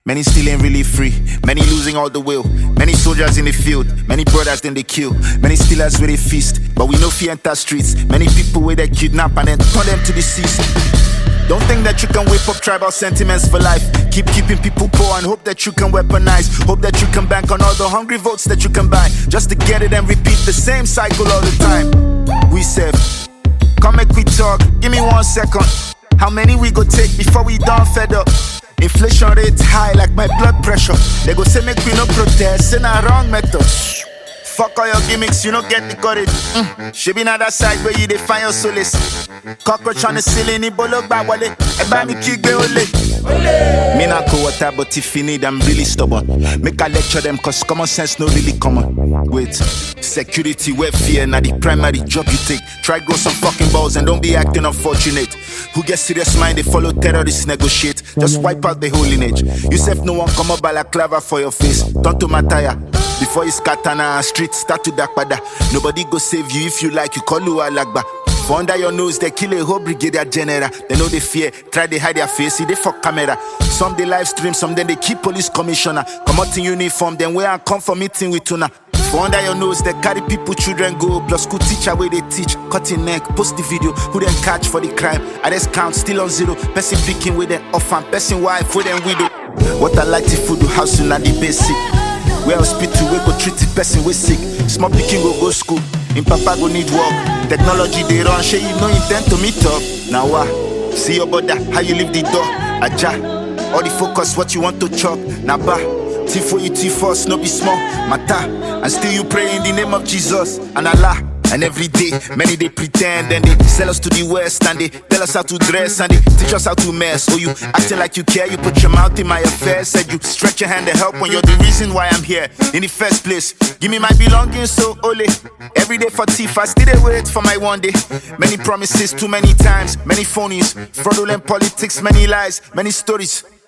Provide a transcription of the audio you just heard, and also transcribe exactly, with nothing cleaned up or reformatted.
Many still ain't really free, many losing all the will. Many soldiers in the field, many brothers then they kill. Many stealers where they feast, but we no fear enter streets. Many people where they kidnap and then turn them to deceased. Don't think that you can whip up tribal sentiments for life. Keep keeping people poor and hope that you can weaponize. Hope that you can bank on all the hungry votes that you can buy, just to get it and repeat the same cycle all the time. We said, come make we talk, give me one second. How many we go take before we done fed up? Inflation rate high like my blood pressure. They go say make we no protest, say na wrong method. Fuck all your gimmicks, you don't get the courage. Mm. She be on that side where you define your solace. Cockroach on the ceiling, ibolo ba wale. Eba mi kigbe ole. Me na go water, but if you need, I'm really stubborn. Make I lecture them, cause common sense no really common. Wait, security, welfare, na the primary job you take. Try grow some fucking balls and don't be acting unfortunate. Who get serious mind, they follow terrorists negotiate. Just wipe out the whole lineage. You said no one come up balaclava for your face. Turn to Mataya. Before you katana and street start to dakpada. Nobody go save you if you like, you call you alagba. For under your nose, they kill a whole brigadier general. They know they fear, try they hide their face, see they fuck camera. Some they live stream, some then they keep police commissioner. Come out in uniform, then where I come for meeting with tuna. For under your nose, they carry people, children go. Plus school teacher where they teach, cutting neck, post the video. Who then catch for the crime? Arrest count still on zero. Person picking with them orphan, person wife with them widow. What I like to food, house in the basic. Where hospital, we go treat the person we sick. Small picking go go school. In papa go need work. Technology they run, shey you no intend to meet up. Now what? See your brother, how you leave the door. Aja, all the focus, what you want to chop. Now ba, T for you, T for us, no be small. Mata, and still you pray in the name of Jesus and Allah. And every day, many they pretend and they sell us to the West and they tell us how to dress and they teach us how to mess. So you acting like you care, you put your mouth in my affairs. Said you stretch your hand to help when you're the reason why I'm here in the first place. Give me my belongings, so ole. Every day for thief, I still dey wait for my one day. Many promises too many times, many phonies, fraudulent politics, many lies, many stories.